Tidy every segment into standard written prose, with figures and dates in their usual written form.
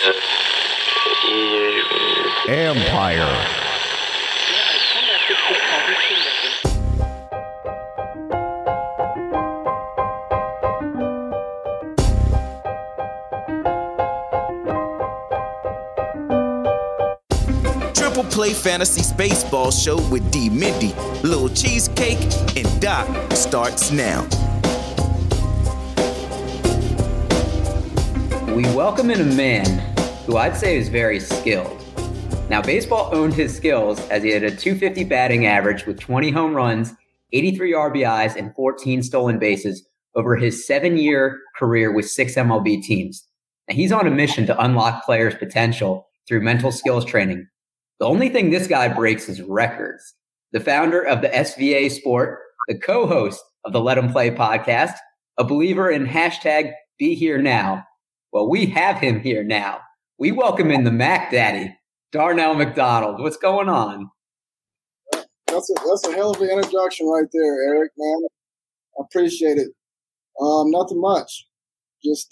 Empire. Triple Play Fantasy Spaceball Show with D. Mindy, Lil Cheesecake, and Doc starts now. We welcome in a man who I'd say is very skilled. Now, baseball owned his skills as he had a .250 batting average with 20 home runs, 83 RBIs, and 14 stolen bases over his 7-year career with 6 MLB teams. And he's on a mission to unlock players' potential through mental skills training. The only thing this guy breaks is records. The founder of the SVA Sport, the co-host of the Let 'Em Play podcast, a believer in hashtag Be Here Now. Well, we have him here now. We welcome in the Mac Daddy, Darnell McDonald. What's going on? That's a hell of an introduction right there, Eric, man. I appreciate it. Nothing much. Just,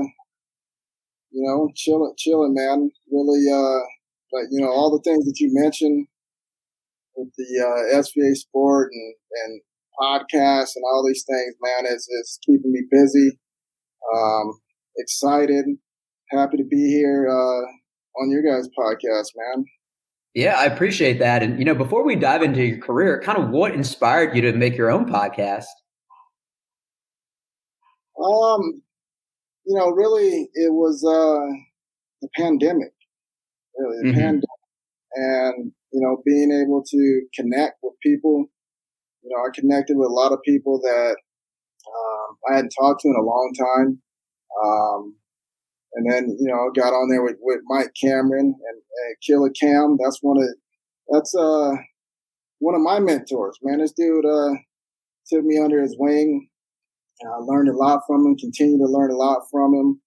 chilling, man. Really, all the things that you mentioned with the SVA Sport and podcasts and all these things, man, is keeping me busy. Excited, happy to be here on your guys' podcast, man. Yeah, I appreciate that. And, before we dive into your career, kind of what inspired you to make your own podcast? Really, it was the pandemic. Really, the pandemic. And, being able to connect with people. I connected with a lot of people that I hadn't talked to in a long time. And then, got on there with Mike Cameron and Killer Cam. That's one of my mentors, man. This dude took me under his wing. I learned a lot from him, continue to learn a lot from him.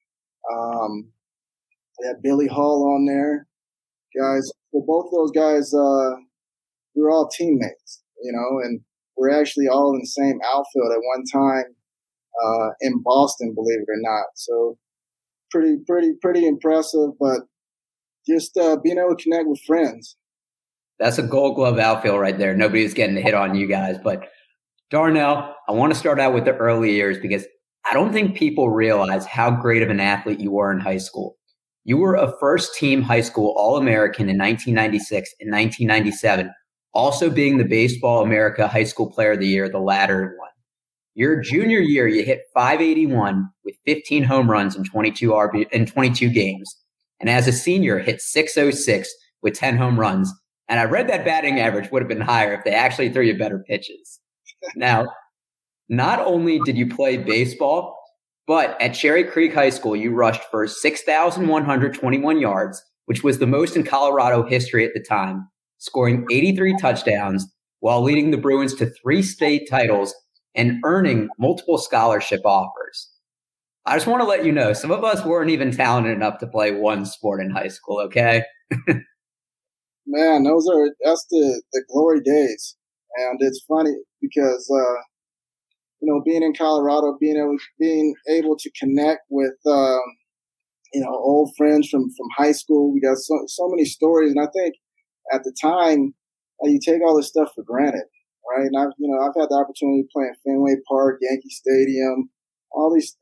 They had Billy Hall on there. Guys, for both of those guys, we were all teammates, and we're actually all in the same outfield at one time in Boston, believe it or not. So pretty impressive, but just being able to connect with friends. That's a Gold Glove outfield right there. Nobody's getting a hit on you guys. But Darnell, I want to start out with the early years because I don't think people realize how great of an athlete you were in high school. You were a first-team high school All-American in 1996 and 1997, also being the Baseball America High School Player of the Year, the latter one. Your junior year, you hit .581 with 15 home runs in 22 games. And as a senior, hit .606 with 10 home runs. And I read that batting average would have been higher if they actually threw you better pitches. Now, not only did you play baseball, but at Cherry Creek High School, you rushed for 6,121 yards, which was the most in Colorado history at the time, scoring 83 touchdowns while leading the Bruins to 3 state titles and earning multiple scholarship offers. I just want to let you know, some of us weren't even talented enough to play one sport in high school, okay? Man, that's the glory days. And it's funny because, being in Colorado, being able to connect with, old friends from high school. We got so many stories. And I think at the time, you take all this stuff for granted, right? And I've had the opportunity to play in Fenway Park, Yankee Stadium, all these,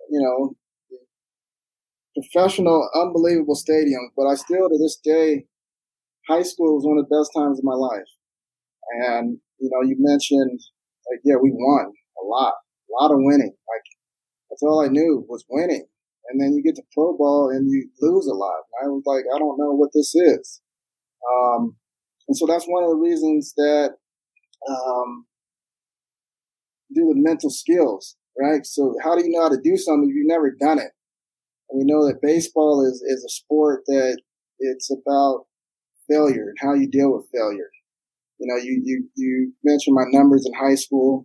professional, unbelievable stadiums. But I still, to this day, high school was one of the best times of my life. And, you mentioned, we won a lot of winning. Like, that's all I knew was winning. And then you get to pro ball and you lose a lot. And I was like, I don't know what this is. And so that's one of the reasons that, do the mental skills, right? So how do you know how to do something if you've never done it? And we know that baseball is a sport that it's about failure and how you deal with failure. You mentioned my numbers in high school.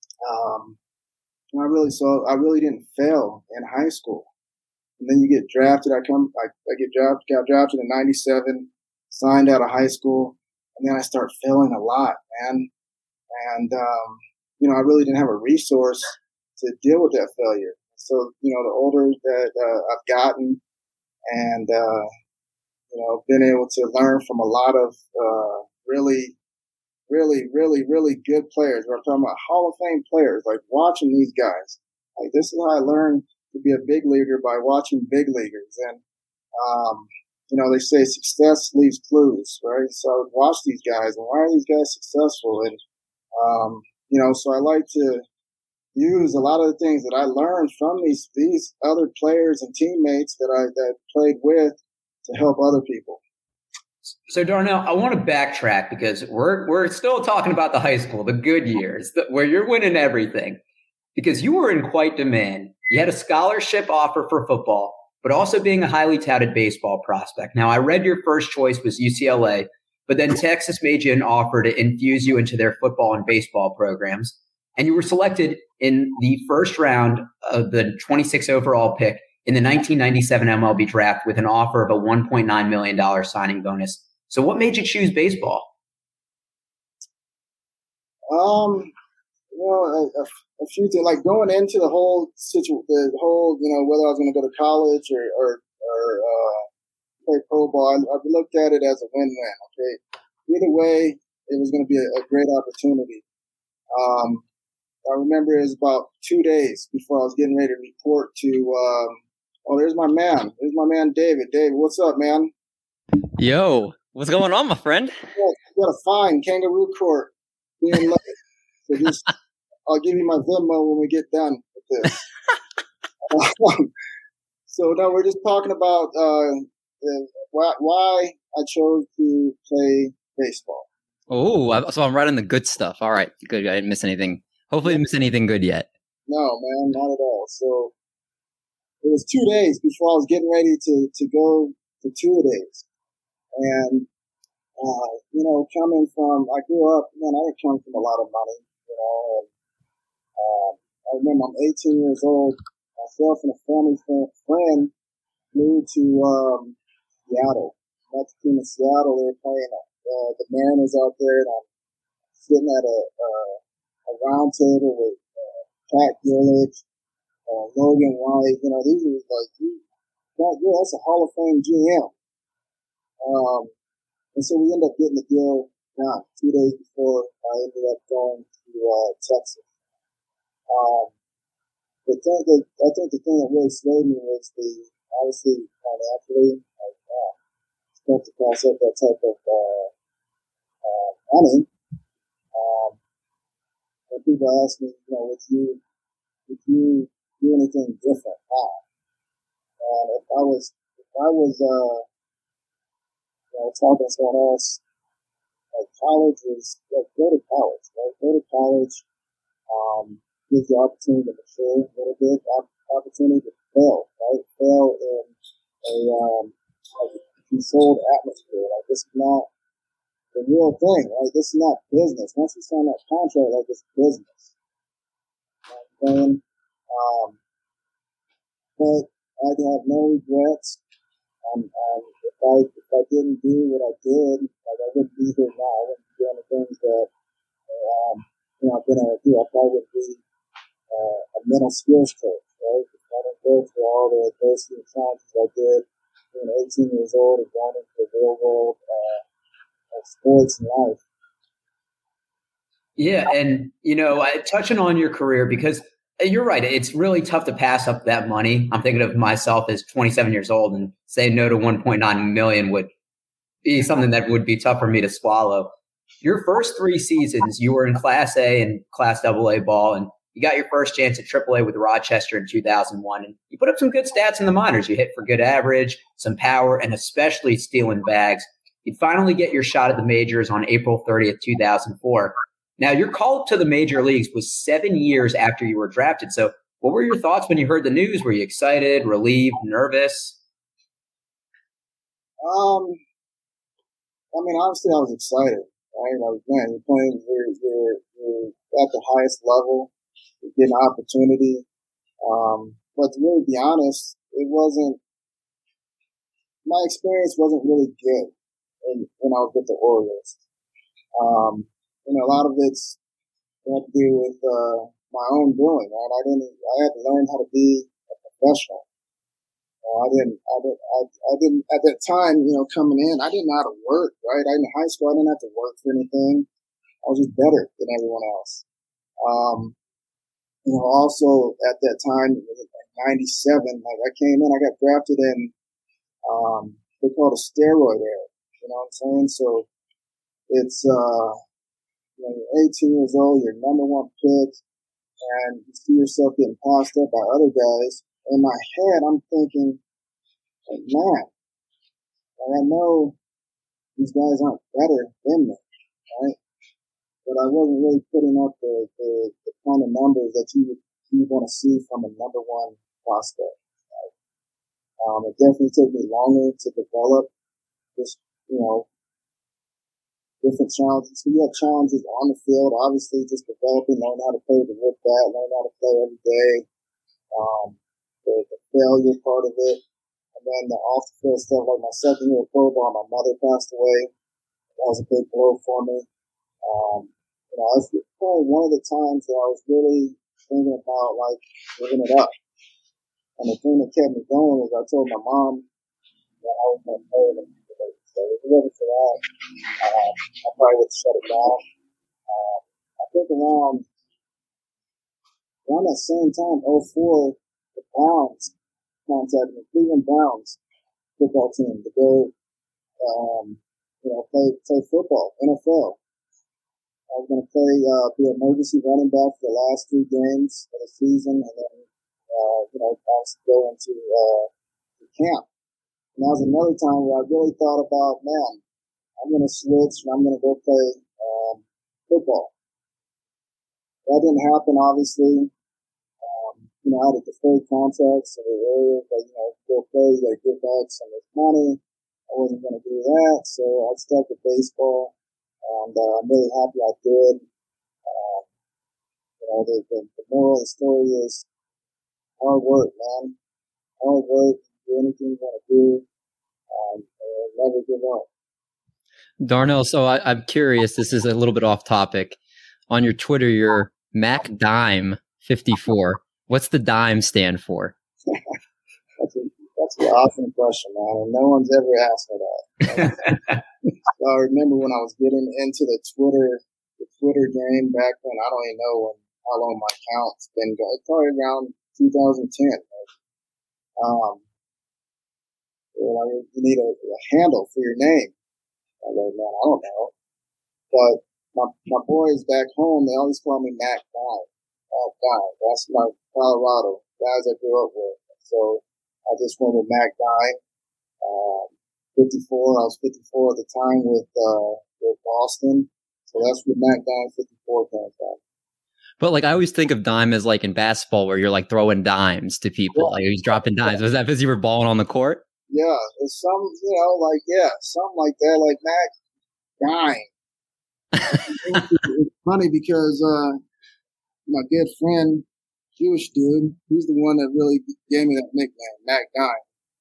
I really didn't fail in high school. And then you get drafted. I got drafted in 97, signed out of high school, and then I start failing a lot, man. And, I really didn't have a resource to deal with that failure. So, the older that I've gotten and been able to learn from a lot of really, really, really, really good players. We're talking about Hall of Fame players, like watching these guys. Like, this is how I learned to be a big leaguer, by watching big leaguers. And, they say success leaves clues, right? So I would watch these guys, and why are these guys successful? And, so I like to use a lot of the things that I learned from these other players and teammates that played with to help other people. So Darnell, I want to backtrack because we're still talking about the high school, the good years, where you're winning everything, because you were in quite demand. You had a scholarship offer for football, but also being a highly touted baseball prospect. Now, I read your first choice was UCLA, but then Texas made you an offer to infuse you into their football and baseball programs. And you were selected in the first round of the 26th overall pick in the 1997 MLB draft with an offer of a $1.9 million signing bonus. So what made you choose baseball? A few things, like going into the whole situation, whether I was going to go to college or play pro ball, I looked at it as a win-win. Okay, either way, it was going to be a great opportunity. I remember it was about 2 days before I was getting ready to report to. There's my man. There's my man, David. David, what's up, man? Yo, what's going on, my friend? You got a fine kangaroo court being late. So I'll give you my Venmo when we get done with this. So no, we're just talking about why I chose to play baseball. Oh, so I'm writing the good stuff. All right, good. I didn't miss anything. Hopefully, I didn't miss anything good yet. No, man, not at all. So it was 2 days before I was getting ready to go to 2 days, and coming from, I grew up, man, I didn't come from a lot of money, and I remember I'm 18 years old. Myself and a family friend flew to Seattle. Met the team in Seattle. They were playing the Mariners out there, and I'm sitting at a round table with Pat Gillich, Logan White. These are like, that's a Hall of Fame GM. And so we ended up getting the deal done 2 days before I ended up going to Texas. I think the thing that really swayed me was obviously financially, spent to pass up that type of money. When people ask me, would you do anything different now? And if I was talking to someone else, like, college is, like, go to college, right? Go to college, gives you opportunity to mature a little bit, opportunity to fail, right? Fail in a controlled atmosphere. Like, this is not the real thing, right? This is not business. Once you sign that contract, like, it's business. And but I'd have no regrets. If I didn't do what I did, like, I wouldn't be here now. I wouldn't be doing the things that I've been able to do. I probably would be a mental skills coach, right? I didn't go through all the adversity and challenges I did being 18 years old and going into the real world of sports and life. Yeah, and touching on your career, because you're right, it's really tough to pass up that money. I'm thinking of myself as 27 years old, and saying no to 1.9 million would be something that would be tough for me to swallow. Your first 3 seasons, you were in Class A and Class AA ball, and you got your first chance at AAA with Rochester in 2001, and you put up some good stats in the minors. You hit for good average, some power, and especially stealing bags. You'd finally get your shot at the majors on April 30th, 2004. Now, your call to the major leagues was 7 years after you were drafted. So what were your thoughts when you heard the news? Were you excited, relieved, nervous? Obviously I was excited, right? You're playing, you're at the highest level, you're getting an opportunity. But to really be honest, my experience wasn't really good when I was with the Orioles. A lot of it's had to do with my own doing, right? I had to learn how to be a professional. I didn't at that time, coming in, I didn't know how to work, right? In high school, I didn't have to work for anything. I was just better than everyone else. Also at that time, it was like 97, like I came in, I got drafted in, they call it a steroid era. You know what I'm saying? So it's, you're 18 years old, you're number one pick, and you see yourself getting passed up by other guys. In my head, I'm thinking, like, man, I know these guys aren't better than me, right? But I wasn't really putting up the kind of numbers that you want to see from a number one prospect. Right? It definitely took me longer to develop just, different challenges. So you have challenges on the field, obviously just developing, learning how to play with the whip bat, learning how to play every day. The failure part of it. And then the off the field stuff, like my second year of pro ball, my mother passed away. That was a big blow for me. That's probably one of the times that I was really thinking about like giving it up. And the thing that kept me going was I told my mom that I was going to play with them. So if it wasn't for that, I probably would shut it down. I think around that same time, 2004, the Browns contacted me, Cleveland Browns football team to go, play football, NFL. I was going to play, be an emergency running back for the last 3 games of the season, and then, go into camp. And that was another time where I really thought about, man, I'm going to switch and I'm going to go play football. That didn't happen, obviously. I had a deferred contract, so the area, go play, you got to give back some of this money. I wasn't going to do that, so I stuck with baseball, and I'm really happy I did. The moral of the story is hard work, man. Hard work, do anything you want to do, and never give up. Darnell, so I'm curious, this is a little bit off topic. On your Twitter, you're MacDime54. What's the dime stand for? That's an awesome question, man, and no one's ever asked me that. I remember when I was getting into the Twitter game back when, I don't even know how long my account's been going. Probably around 2010. Right? You need a handle for your name. I go, man, I don't know. But my boys back home, they always call me Mac Dime. That's my Colorado guys I grew up with. So I just went with Mac Dime. 54. I was 54 at the time with Boston. So that's where Mac Dime 54 came from. But like I always think of dime as like in basketball where you're like throwing dimes to people. Yeah. Like he's dropping dimes. Was that because you were balling on the court? Yeah. It's something like that, like Mac Dime. It's funny because my good friend, Jewish dude, he's the one that really gave me that nickname, Mac Dime.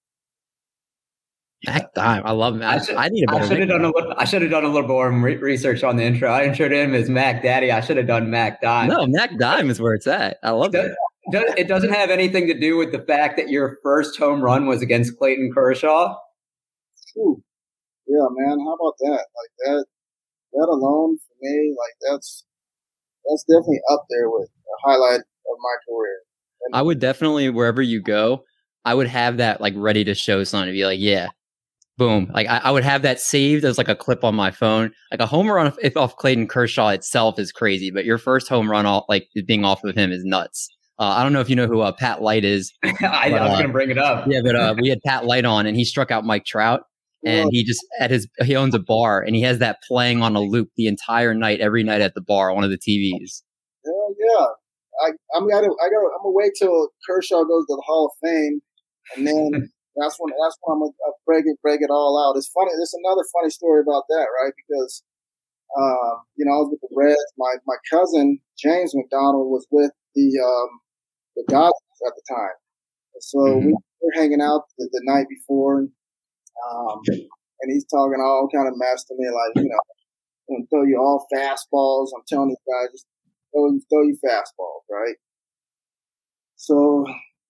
Mac Dime, I love him. I need a better nickname. I should have done a little more research on the intro. I introed him as Mac Daddy. I should have done Mac Dime. No, Mac Dime is where it's at. I love it. It doesn't have anything to do with the fact that your first home run was against Clayton Kershaw. Ooh. Yeah, man. How about that? Like that alone for me, like that's definitely up there with a highlight of my career. And I would definitely, wherever you go, I would have that like ready to show someone to be like, yeah, boom. Like I would have that saved as like a clip on my phone. Like a home run off Clayton Kershaw itself is crazy, but your first home run being off of him is nuts. I don't know if you know who Pat Light is. I was going to bring it up. Yeah, but we had Pat Light on, and he struck out Mike Trout. And he just he owns a bar, and he has that playing on a loop the entire night, every night at the bar, one of the TVs. Hell yeah! I'm gonna wait till Kershaw goes to the Hall of Fame, and then that's when I'm gonna break it all out. It's funny. There's another funny story about that, right? Because I was with the Reds. My cousin James McDonald was with the Dodgers at the time, and so we were hanging out the night before. And he's talking all kind of mess to me, like, I'm going to throw you all fastballs. I'm telling these guys, just throw you fastballs, right? So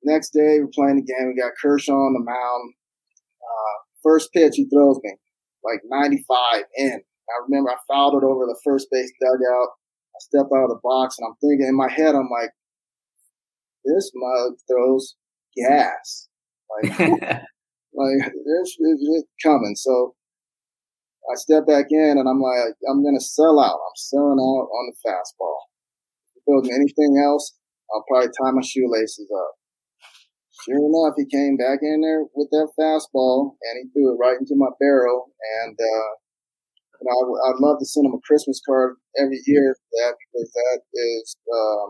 next day we're playing the game. We got Kershaw on the mound. First pitch he throws me like 95 in. I remember I fouled it over the first base dugout. I step out of the box and I'm thinking in my head, I'm like, this mug throws gas. Like, like it's coming. So I step back in and I'm like, I'm going to sell out. I'm selling out on the fastball. If it goes anything else, I'll probably tie my shoelaces up. Sure enough, he came back in there with that fastball and he threw it right into my barrel. And, I'd love to send him a Christmas card every year for that because that is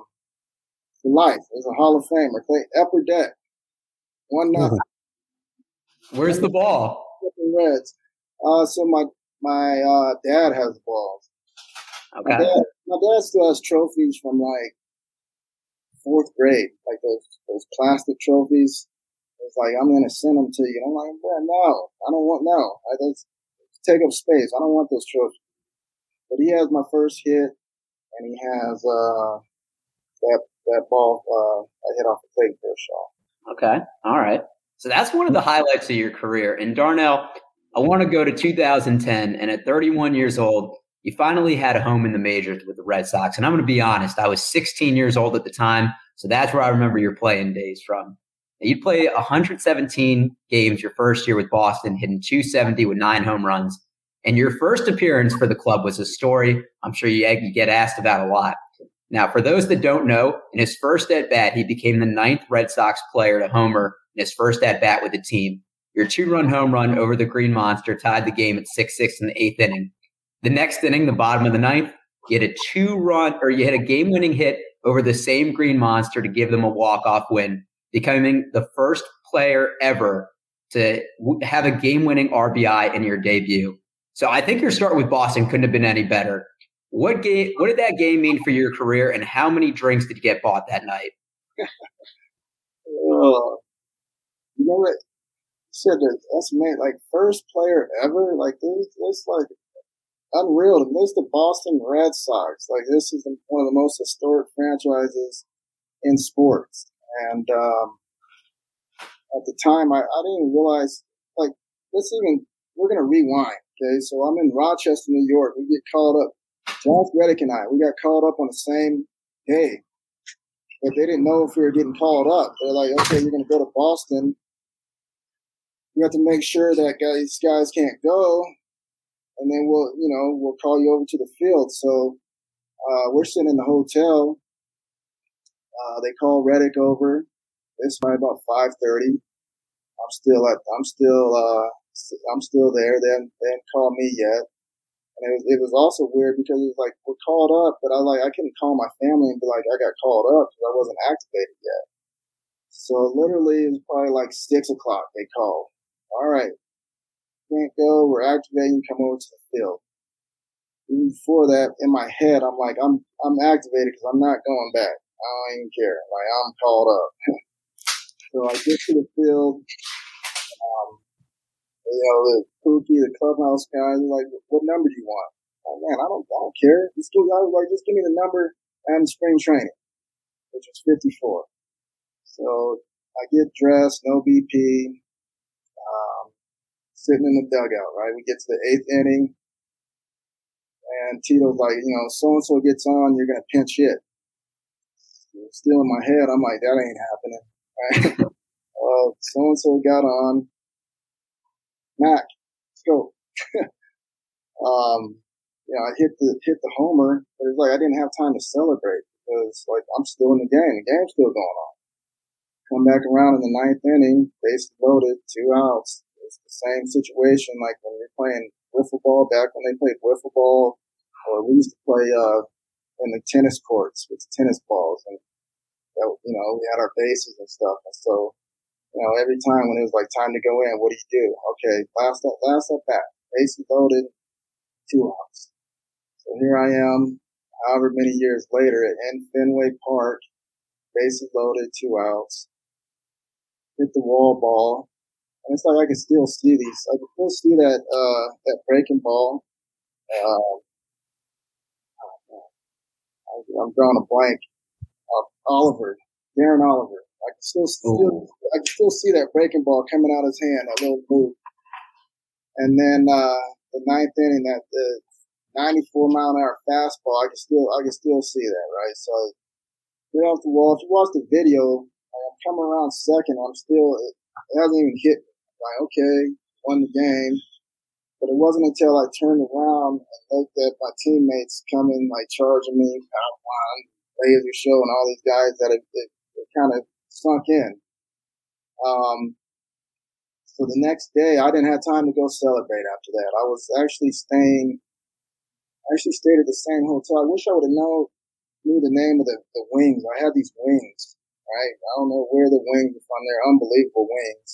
for life. It's a Hall of Famer. Upper Deck. 1-0. Where's the ball? Reds. So my dad has the balls. Okay. My dad still has trophies from like 4th grade, like those plastic trophies. It's like, I'm going to send them to you. And I'm like, no, I don't want, no. Take up space. I don't want those trophies. But he has my first hit, and he has that ball I hit off the Clayton Kershaw. Okay. All right. So that's one of the highlights of your career. And Darnell, I want to go to 2010, and at 31 years old, you finally had a home in the majors with the Red Sox. And I'm going to be honest, I was 16 years old at the time, so that's where I remember your playing days from. You played 117 games your first year with Boston, hitting .270 with 9 home runs. And your first appearance for the club was a story I'm sure you get asked about a lot. Now, for those that don't know, in his first at-bat, he became the 9th Red Sox player to homer in his first at-bat with the team. Your 2-run home run over the Green Monster tied the game at 6-6 in the 8th inning. The next inning, the bottom of the 9th, you had a game-winning hit over the same Green Monster to give them a walk-off win, becoming the first player ever to have a game-winning RBI in your debut. So I think your start with Boston couldn't have been any better. What did that game mean for your career, and how many drinks did you get bought that night? You know what? You said that's made like first player ever. Like this like unreal. This is the Boston Red Sox. Like this is one of the most historic franchises in sports. And at the time, I didn't realize, like, we're going to rewind, okay? So I'm in Rochester, New York. We get called up, Josh Reddick and we got called up on the same day. But they didn't know if we were getting called up. They're like, okay, you're going to go to Boston. You have to make sure that these guys can't go. And then we'll call you over to the field. So we're sitting in the hotel. They call Reddick over. It's probably about 5:30. I'm still there. They didn't call me yet. And it was also weird because it was like, we're called up, but I couldn't call my family and be like, I got called up because I wasn't activated yet. So literally it was probably like 6 o'clock. They called. All right. Can't go. We're activating. Come over to the field. Even before that, in my head, I'm like, I'm activated because I'm not going back. I don't even care. Like, I'm called up. So I get to the field. The Pookie, the clubhouse guys, are like, what number do you want? Oh man, I don't care. Just give me the number and spring training, which was 54. So I get dressed, no BP, sitting in the dugout, right? We get to the 8th inning, and Tito's like, so-and-so gets on, you're going to pinch hit. Still in my head, I'm like, that ain't happening. Right? So-and-so got on. Mac, let's go. I hit the homer, but it's like I didn't have time to celebrate because like I'm still in the game. The game's still going on. Come back around in the 9th inning, bases loaded, 2 outs. It's the same situation like when you're playing wiffle ball back when they played wiffle ball, or we used to play in the tennis courts with the tennis balls, and we had our bases and stuff. And so, every time when it was like time to go in, what do you do? Okay, last at bat, bases loaded, 2 outs. So here I am, however many years later, in Fenway Park, bases loaded, 2 outs. Hit the wall ball. And it's like I can still see these. I can still see that breaking ball. I'm drawing a blank. Darren Oliver. I can still see that breaking ball coming out of his hand, that little move. And then the ninth inning, that the 94-mile-an-hour fastball, I can still see that, right? So get off the wall. If you watch the video, I'm coming around second. It hasn't even hit me. I'm like, okay, won the game. But it wasn't until I turned around and looked at my teammates coming, like charging me, pound one, laser show, and all these guys that it kind of sunk in. So the next day, I didn't have time to go celebrate after that. I actually stayed at the same hotel. I wish I would have knew the name of the wings. I had these wings, right? I don't know where the wings are from. They're unbelievable wings.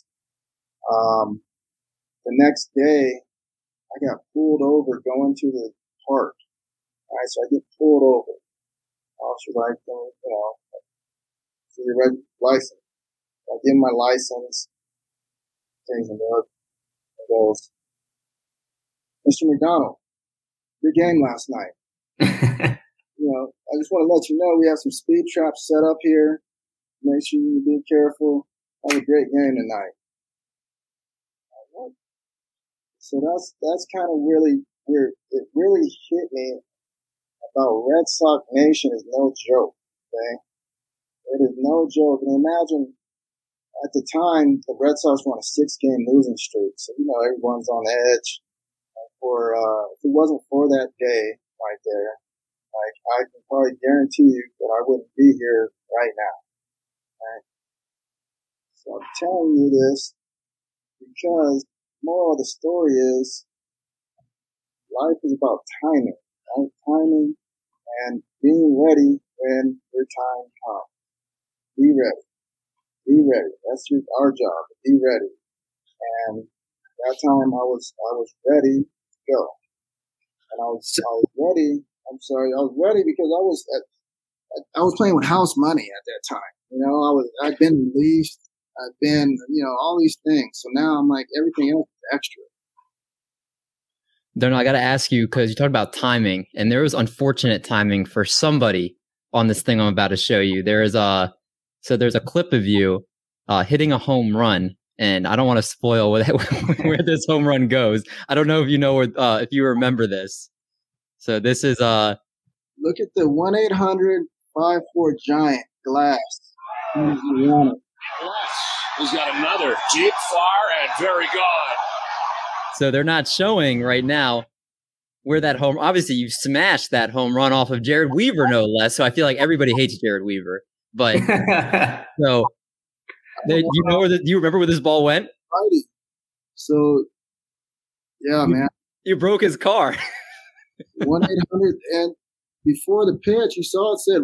The next day, I got pulled over going to the park. All right, so I get pulled over. Officer like, see your red license. I give my license. Things and goes, Mr. McDonald, your game last night. I just want to let you know we have some speed traps set up here. Make sure you be careful. Have a great game tonight. So that's kind of really where it really hit me about Red Sox Nation is no joke. Okay, it is no joke. And imagine. At the time, the Red Sox were on a 6-game losing streak, so everyone's on edge. If it wasn't for that day right there, I can probably guarantee you that I wouldn't be here right now. Right? So I'm telling you this because the moral of the story is life is about timing, right? Timing and being ready when your time comes. Be ready. Be ready. That's our job. Be ready. And that time I was ready to go. And I was ready. I'm sorry. I was ready because I was playing with house money at that time. I'd been released. I'd been, all these things. So now I'm like, everything else is extra. Darnell, I got to ask you, because you talked about timing, and there was unfortunate timing for somebody on this thing I'm about to show you. There's a clip of you hitting a home run, and I don't want to spoil where this home run goes. I don't know if you know if you remember this. So this is look at the 1-800-54 Giant Glass. He's got another deep, far, and very gone. So they're not showing right now where that home. Obviously, you smashed that home run off of Jared Weaver, no less. So I feel like everybody hates Jared Weaver. But so, do you remember where this ball went? Righty. So, yeah, man. You broke his car. 1-800, and before the pitch, you saw it said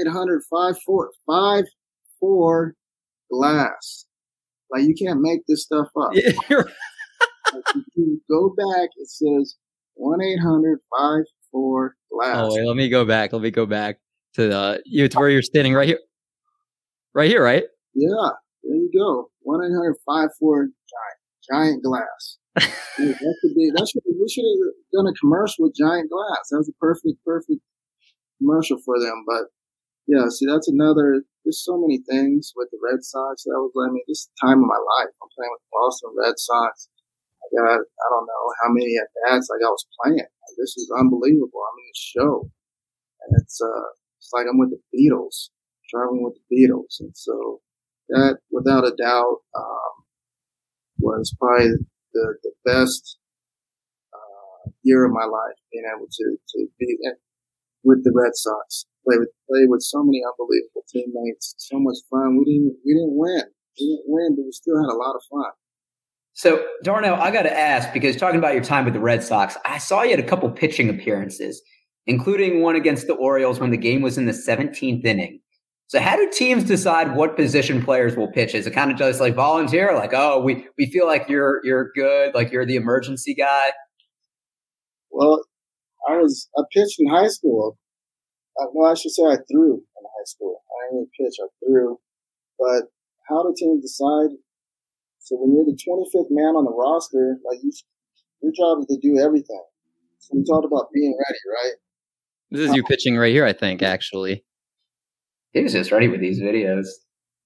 1-800-54 glass. Like, you can't make this stuff up. Yeah, if you go back, it says 1-800-54 glass. Oh wait, let me go back to to where you're standing right here. Right here, right? Yeah, there you go. 1-800-54 Giant Glass. Dude, we should have done a commercial with Giant Glass. That was a perfect commercial for them. But yeah, see, that's another. There's so many things with the Red Sox. This is the time of my life. I'm playing with the Boston Red Sox. I don't know how many at bats I was playing. This is unbelievable. I'm in the show, and it's like I'm with the Beatles. Traveling with the Beatles. And so that, without a doubt, was probably the best year of my life, being able to be with the Red Sox, play with so many unbelievable teammates, so much fun. We didn't win. But we still had a lot of fun. So, Darnell, I got to ask, because talking about your time with the Red Sox, I saw you had a couple pitching appearances, including one against the Orioles when the game was in the 17th inning. So how do teams decide what position players will pitch? Is it kind of just like volunteer? Like, oh, we feel like you're good, like you're the emergency guy? Well, I pitched in high school. I should say I threw in high school. I didn't really pitch, I threw. But how do teams decide? So when you're the 25th man on the roster, like your job is to do everything. So we talked about being ready, right? This is you pitching right here, I think, actually. He was just ready with these videos.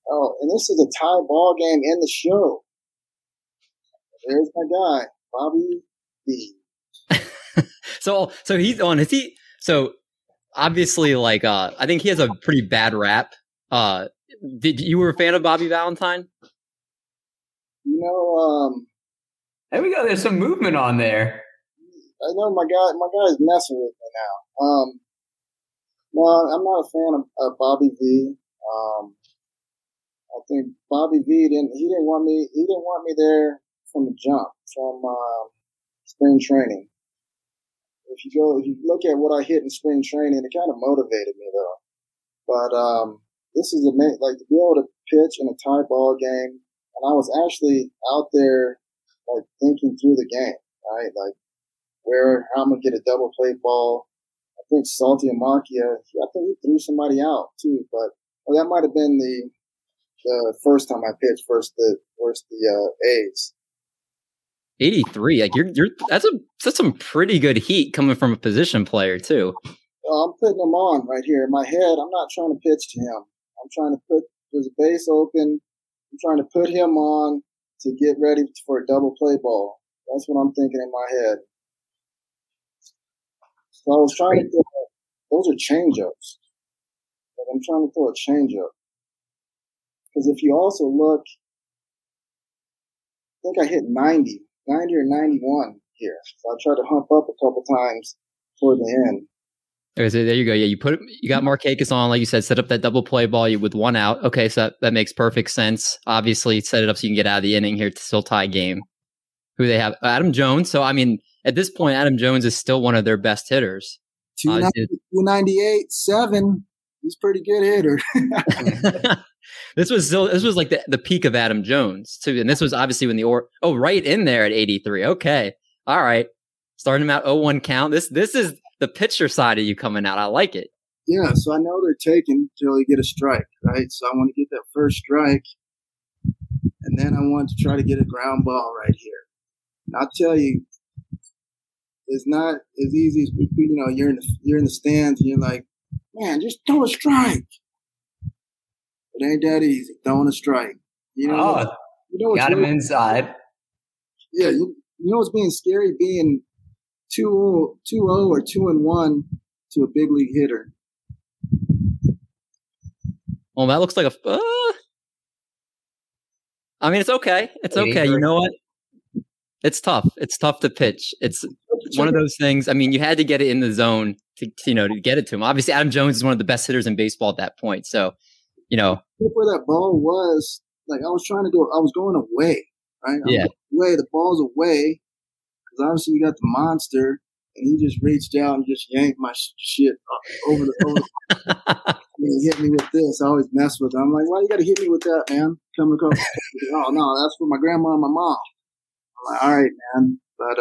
Oh, and this is a tie ball game in the show. There's my guy, Bobby V. So he's on. Is he? So obviously, like, I think he has a pretty bad rap. Did you were a fan of Bobby Valentine? There we go. There's some movement on there. I know my guy's messing with me now. No, I'm not a fan of Bobby V. I think Bobby V didn't want me there from the jump, from spring training. If you look at what I hit in spring training, it kind of motivated me though. But this is like to be able to pitch in a tie ball game, and I was actually out there like thinking through the game, right? Like how I'm gonna get a double play ball. I think Salty Amakia, I think he threw somebody out too, but that might have been the first time I pitched versus the A's. 83, like that's some pretty good heat coming from a position player too. I'm putting him on right here in my head. I'm not trying to pitch to him. I'm trying to there's a base open. I'm trying to put him on to get ready for a double play ball. That's what I'm thinking in my head. So I was trying to those are changeups. But I'm trying to throw a changeup. Because if you also look, I think I hit 90 or 91 here. So I tried to hump up a couple times toward the end. Okay, so there you go. Yeah, you got Markakis on, like you said, set up that double play ball with one out. Okay, so that makes perfect sense. Obviously, set it up so you can get out of the inning here to still tie game. Who they have? Adam Jones. So, I mean, at this point, Adam Jones is still one of their best hitters. 298, 7. He's a pretty good hitter. This was like the peak of Adam Jones too, and this was obviously when right in there at 83. Okay, all right, starting him out 0-1 count. This is the pitcher side of you coming out. I like it. Yeah, so I know they're taking till they get a strike, right? So I want to get that first strike, and then I want to try to get a ground ball right here. And I'll tell you, it's not as easy as you're in the stands and you're like, man, just throw a strike. It ain't that easy. Throwing a strike. Got him inside. Yeah, you know what's being scary? Being 2-0 or 2-1 to a big league hitter. Well, that looks like I mean, it's okay. It's okay. You know what? It's tough. It's tough to pitch. It's one of those things. I mean, you had to get it in the zone to get it to him. Obviously, Adam Jones is one of the best hitters in baseball at that point. So, where that ball was, like I was going away, right? Away. The ball's away because obviously you got the monster, and he just reached out and just yanked my shit over the. He hit me with this. I always mess with him. I'm like, why you got to hit me with that, man? Coming across. Oh no, that's for my grandma and my mom. I'm like, all right, man, but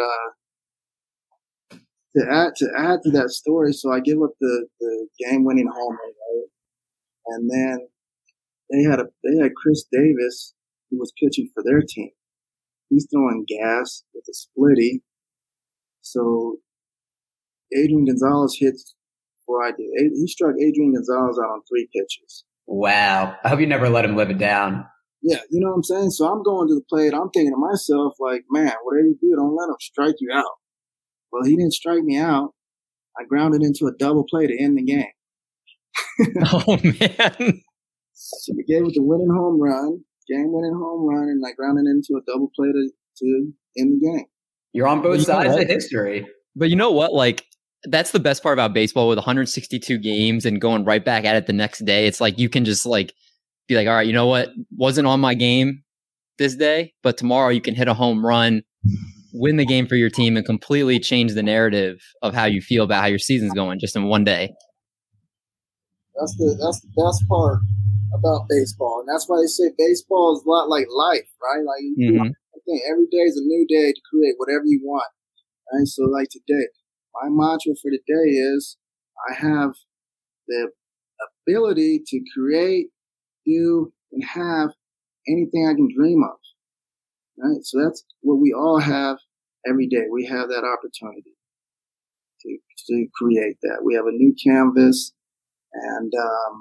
to add to that story, so I give up the game-winning home run, right? And then they had Chris Davis, who was pitching for their team. He's throwing gas with a splitty. So Adrian Gonzalez hits before I did. He struck Adrian Gonzalez out on 3 pitches. Wow. I hope you never let him live it down. Yeah, you know what I'm saying? So I'm going to the plate. I'm thinking to myself, like, man, whatever you do, don't let him strike you out. Well, he didn't strike me out. I grounded into a double play to end the game. Oh, man. So we gave it the winning home run, game-winning home run, and I grounded into a double play to end the game. You're on both sides of history. But you know what? Like, that's the best part about baseball with 162 games and going right back at it the next day. It's like you can just like be like, all right, you know what? Wasn't on my game this day, but tomorrow you can hit a home run, win the game for your team, and completely change the narrative of how you feel about how your season's going just in one day. That's the best part about baseball, and that's why they say baseball is a lot like life, right? Like I think every day is a new day to create whatever you want. Right? So like today, my mantra for today is I have the ability to create, do, and have anything I can dream of. Right? So that's what we all have every day. We have that opportunity to create that. We have a new canvas, and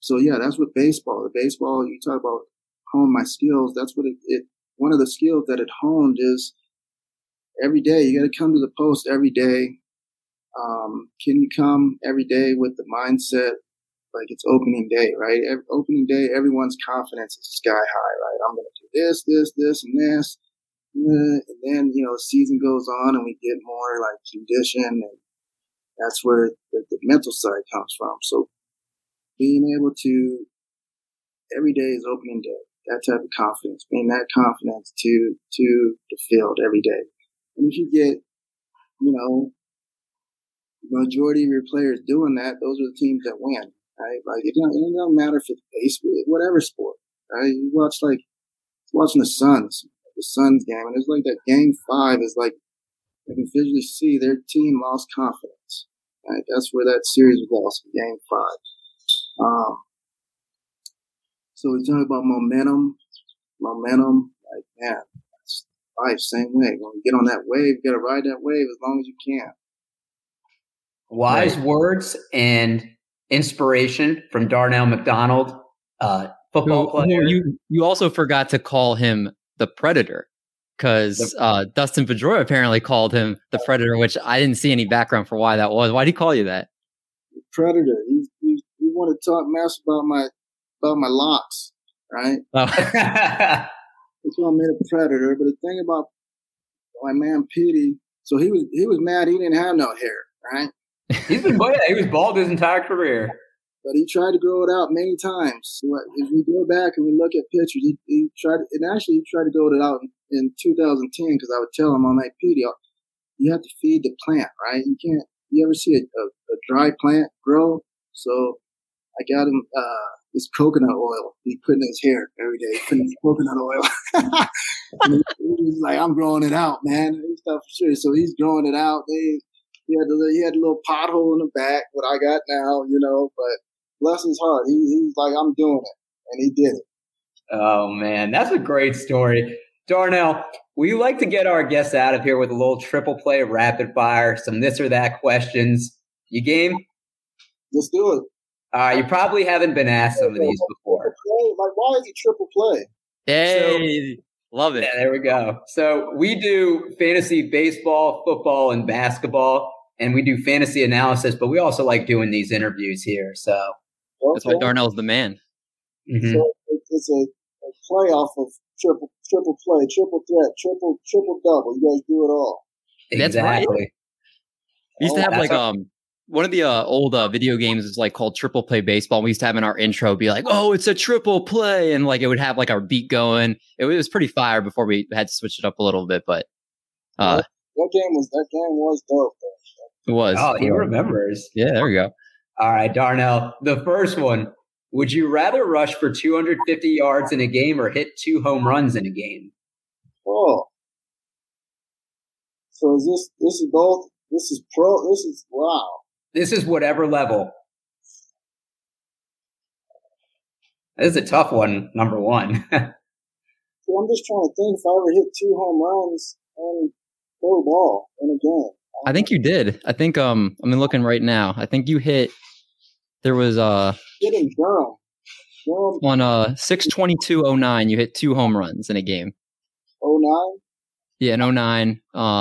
So yeah, that's what baseball. The baseball, you talk about hone my skills. That's what it one of the skills that it honed is every day. You got to come to the post every day. Can you come every day with the mindset like it's opening day, right? Opening day, everyone's confidence is sky high, right? I'm going to do this, this, this, and this. And then, season goes on and we get more like condition, and that's where the mental side comes from. So being able to, every day is opening day, that type of confidence, bring that confidence to the field every day. And if you get, the majority of your players doing that, those are the teams that win, right? Like it don't matter if it's baseball, whatever sport, right? You watching the Suns game, and it's like that game 5 is like, you can visually see their team lost confidence, right? That's where that series was lost in game 5. So we talk about momentum, like, man, that's life, same way. When we get on that wave, you got to ride that wave as long as you can. Wise words and inspiration from Darnell McDonald, football player. You also forgot to call him the Predator, because Dustin Pedroia apparently called him the Predator, which I didn't see any background for why that was. Why did he call you that? Predator. You want to talk mess about my locks, right? Oh. That's why I made a Predator. But the thing about my man Petey, so he was mad he didn't have no hair, right? He was bald his entire career. But he tried to grow it out many times. So if we go back and we look at pictures, he tried to grow it out in 2010, because I would tell him, I'm like, Petey, you have to feed the plant, right? You ever see a dry plant grow? So I got him this coconut oil. He put in his hair every day. He put in his coconut oil. And he was like, I'm growing it out, man. And stuff for sure. So he's growing it out. He had a little pothole in the back, what I got now, but bless his heart. He's like, I'm doing it. And he did it. Oh, man. That's a great story. Darnell, we like to get our guests out of here with a little triple play of rapid fire, some this or that questions. You game? Let's do it. You probably haven't been asked some of these before. Like, why is it triple play? Hey, love it. Yeah, there we go. So we do fantasy baseball, football, and basketball, and we do fantasy analysis, but we also like doing these interviews here. So that's why Darnell's the man. Mm-hmm. So it's a playoff of triple play, triple threat, triple double. You guys do it all. Exactly. Right. We used to have one of the old video games is like called Triple Play Baseball. We used to have in our intro be like, "Oh, it's a triple play," and like it would have like our beat going. It was pretty fire before we had to switch it up a little bit, but that game was dope. It was. Oh, he remembers. Yeah, there we go. All right, Darnell. The first one: would you rather rush for 250 yards in a game or hit 2 home runs in a game? Oh, so this is both. This is pro. This is wow. This is whatever level. This is a tough one, number one. So I'm just trying to think if I ever hit 2 home runs and throw a ball in a game. I think you did. I think I'm looking right now. I think you hit. There was hit in Durham. On 6/22/09, you hit 2 home runs in a game. 09? Yeah, in 09.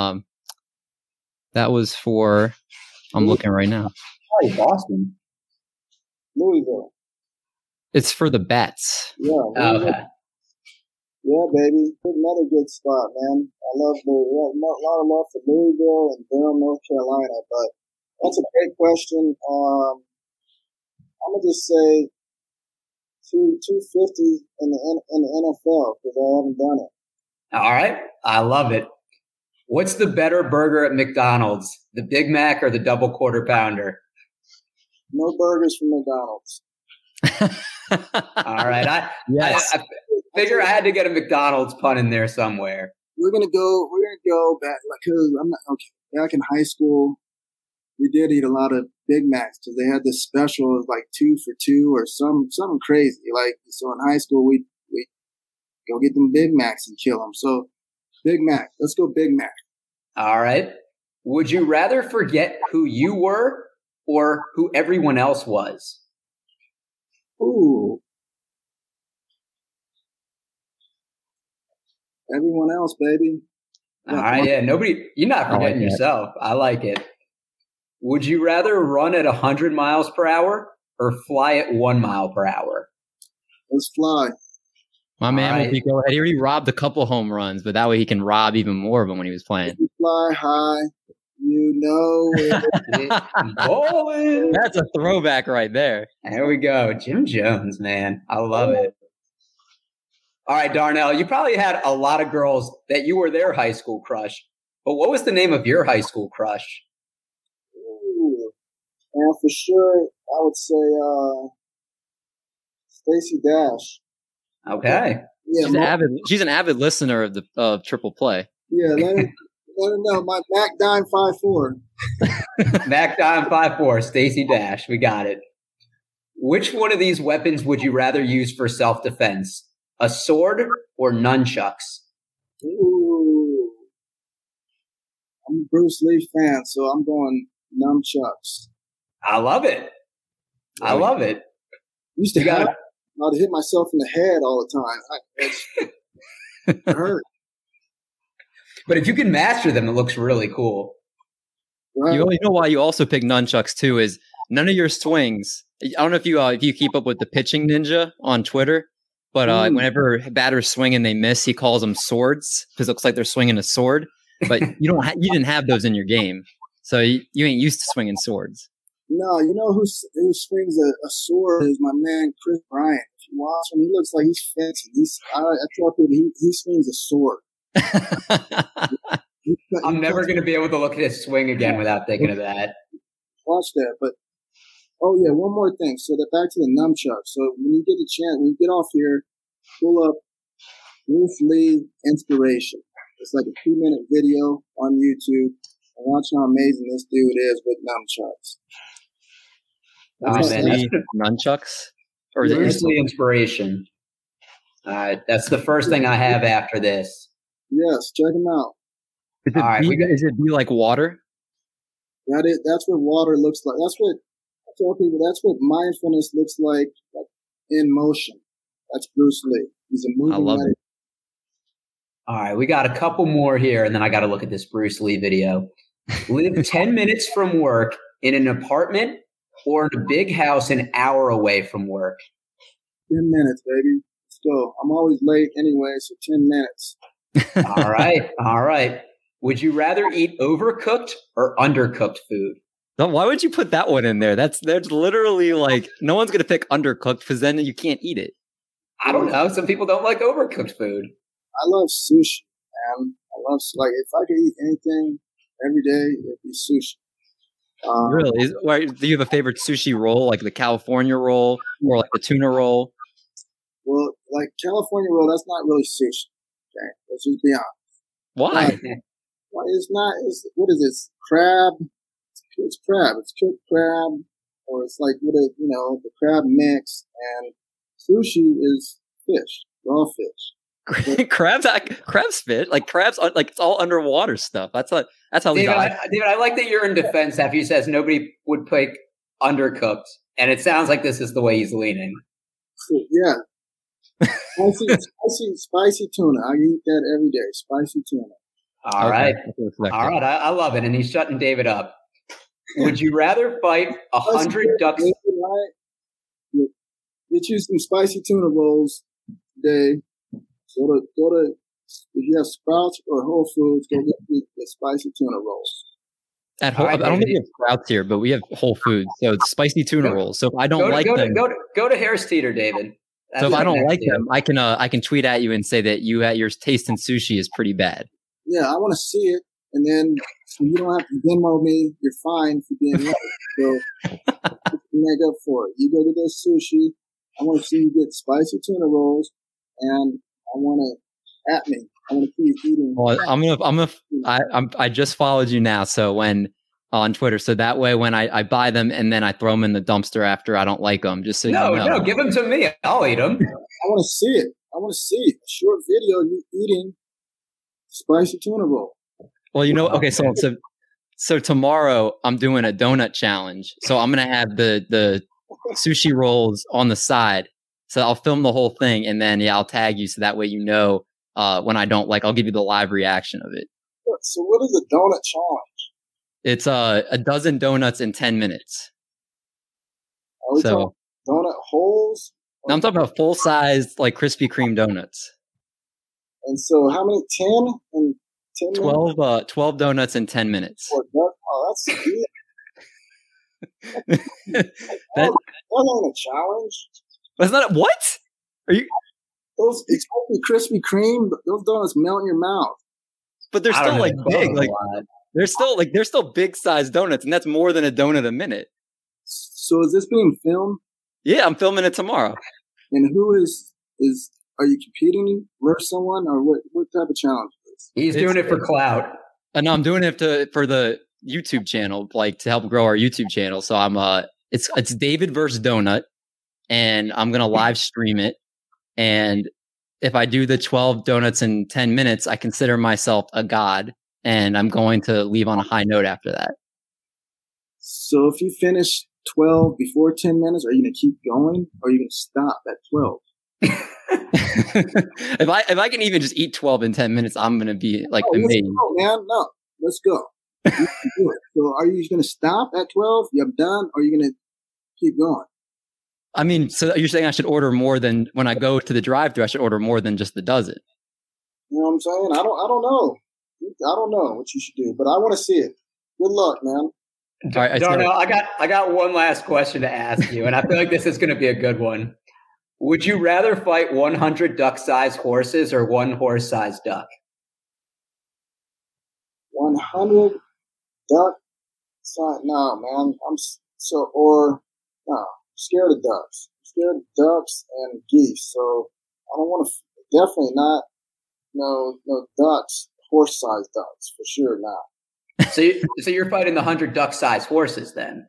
That was for. I'm looking right now. Oh, Boston. Louisville. It's for the Bats. Yeah. Okay. Yeah, baby. Another good spot, man. I love a lot of love for Louisville and Durham, North Carolina. But that's a great question. I'm gonna just say 250 in the NFL because I haven't done it. All right. I love it. What's the better burger at McDonald's, the Big Mac or the double quarter pounder? No burgers from McDonald's. All right. I figure I had to get a McDonald's pun in there somewhere. We're gonna go back because I'm not okay. Back in high school, we did eat a lot of Big Macs because they had this special of like 2 for $2 or something crazy. Like so in high school, we go get them Big Macs and kill them. So Big Mac, let's go Big Mac. All right. Would you rather forget who you were or who everyone else was? Ooh. Everyone else, baby. All right, yeah. You're not forgetting yourself. I like it. Would you rather run at 100 miles per hour or fly at 1 mile per hour? Let's fly. My man will be go ahead. He already robbed a couple home runs, but that way he can rob even more of them when he was playing. Fly high. You know it. That's a throwback right there. There we go. Jim Jones, man. I love it. All right, Darnell, you probably had a lot of girls that you were their high school crush. But what was the name of your high school crush? Ooh. And for sure, I would say Stacey Dash. Okay. Yeah, she's an avid listener of Triple Play. Yeah, let her know. My Mac Dime 5'4". Mac Dime 5'4", Stacey Dash. We got it. Which one of these weapons would you rather use for self-defense? A sword or nunchucks? Ooh. I'm a Bruce Lee fan, so I'm going nunchucks. I love it. I love it. Used to I'd hit myself in the head all the time. It hurt. But if you can master them, it looks really cool. Right. You know why you also pick nunchucks too is none of your swings. I don't know if you keep up with the pitching ninja on Twitter, but whenever batters swing and they miss, he calls them swords because it looks like they're swinging a sword. But you didn't have those in your game, so you ain't used to swinging swords. No, you know who swings a sword is my man Chris Bryant. If you watch him, he looks like he's fencing. I tell people he swings a sword. I'm never going to be able to look at his swing again without thinking of that. Watch that. But, oh, yeah, one more thing. So back to the nunchuck. So when you get a chance, when you get off here, pull up Bruce Lee Inspiration. It's like a 2-minute video on YouTube. And watch how amazing this dude is with nunchucks. Bruce Lee nunchucks? Or is Bruce Lee Inspiration. All right, that's the first thing I have after this. Yes, check him out. Is it be like water? That's what water looks like. That's what I tell people. That's what mindfulness looks like in motion. That's Bruce Lee. He's a moving. I love it. All right, we got a couple more here, and then I got to look at this Bruce Lee video. Live 10 minutes from work in an apartment or in a big house an hour away from work. 10 minutes, baby. Let's go. I'm always late anyway, so 10 minutes. All right. Would you rather eat overcooked or undercooked food? Why would you put that one in there? There's literally like no one's gonna pick undercooked because then you can't eat it. I don't know. Some people don't like overcooked food. I love sushi, man. If I could eat anything every day, it'd be sushi. Really? Do you have a favorite sushi roll, like the California roll or like the tuna roll? Well, like California roll, that's not really sushi. Okay, let's just be honest. Why? Well, it's not. What is this? Crab? It's crab. It's cooked crab, or it's like the crab mix. And sushi is fish, raw fish. crab's fish. Like crabs, like it's all underwater stuff. That's how David, I like that you're in defense after you says nobody would pick undercooked, and it sounds like this is the way he's leaning. So, yeah. Spicy tuna. I eat that every day. Spicy tuna. All right. I love it. And he's shutting David up. Would you rather fight 100 ducks? Get you some spicy tuna rolls today. Go to if you have Sprouts or Whole Foods, go get the spicy tuna rolls. I don't think we have Sprouts here, but we have Whole Foods. So it's spicy tuna rolls. So if I don't like them, go to Harris Teeter, David. So if I don't like them, I can tweet at you and say that your taste in sushi is pretty bad. Yeah, I want to see it, and then you don't have to Venmo me. You're fine for being late. So make up for it. You go to this sushi. I want to see you get spicy tuna rolls, and I want to at me. I want to see you eating. Well, I just followed you now, so when on Twitter, so that way when I buy them and then I throw them in the dumpster after I don't like them, just so you know. No, give them to me. I'll eat them. I want to see it. I want to see a short video of you eating spicy tuna roll. Well, okay, so tomorrow I'm doing a donut challenge. So I'm gonna have the sushi rolls on the side. So I'll film the whole thing, and then I'll tag you so that way you know when I don't like. I'll give you the live reaction of it. So what is the donut challenge? It's a dozen donuts in 10 minutes. Are we talking donut holes? No, I'm talking about full size like Krispy Kreme donuts. And so how many? 10 and 10 12, 12 donuts in 10 minutes. Oh, that's good. that ain't a challenge. That's not what? Are you? Those Krispy Kreme. Those donuts melt in your mouth. But they're still like big. Like they're still big sized donuts, and that's more than a donut a minute. So is this being filmed? Yeah, I'm filming it tomorrow. And who is? Are you competing versus someone, or what type of challenge is this? He's doing it for clout. No, I'm doing it for the YouTube channel, like to help grow our YouTube channel. So I'm it's David versus Donut, and I'm gonna live stream it. And if I do the 12 donuts in 10 minutes, I consider myself a god, and I'm going to leave on a high note after that. So if you finish 12 before 10 minutes, are you going to keep going, or are you going to stop at 12? If I can even just eat 12 in 10 minutes, I'm going to be like amazing. Let's go, man. No, let's go. You can do it. So are you going to stop at 12? You're done, or are you going to keep going? I mean, so you're saying I should order more than when I go to the drive-thru? I should order more than just the dozen. You know what I'm saying? I don't know. I don't know what you should do, but I want to see it. Good luck, man. All right, Darnell, I got one last question to ask you, and I feel like this is going to be a good one. Would you rather fight 100 duck-sized horses or one horse-sized duck? 100 duck-sized? No, man. No. Scared of ducks. I'm scared of ducks and geese. So I don't want to. Definitely not. No ducks. Horse-sized ducks for sure not. So you're fighting the 100 duck-sized horses then?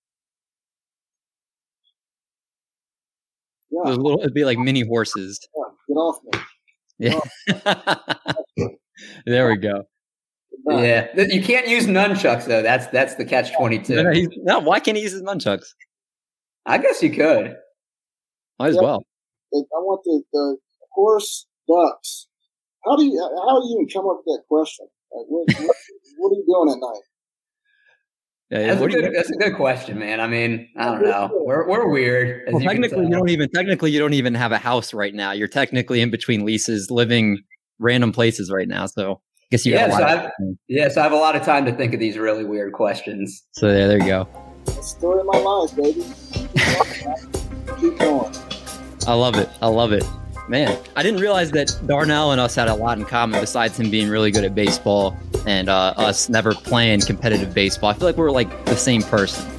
Yeah. It'd be like mini horses. Yeah, get off me. Yeah. There we go. Yeah, you can't use nunchucks though. That's the catch-22. No, why can't he use his nunchucks? I guess you could. Might as well. I want the horse ducks. How do you even come up with that question? Like, what are you doing at night? Yeah, that's a good question, man. I mean, I don't know. We're weird. Well, technically, you don't even have a house right now. You're technically in between leases, living random places right now. So I guess you. So I have a lot of time to think of these really weird questions. So there you go. The story of my life, baby. Keep going. I love it. Man, I didn't realize that Darnell and us had a lot in common besides him being really good at baseball and us never playing competitive baseball. I feel like we're like the same person.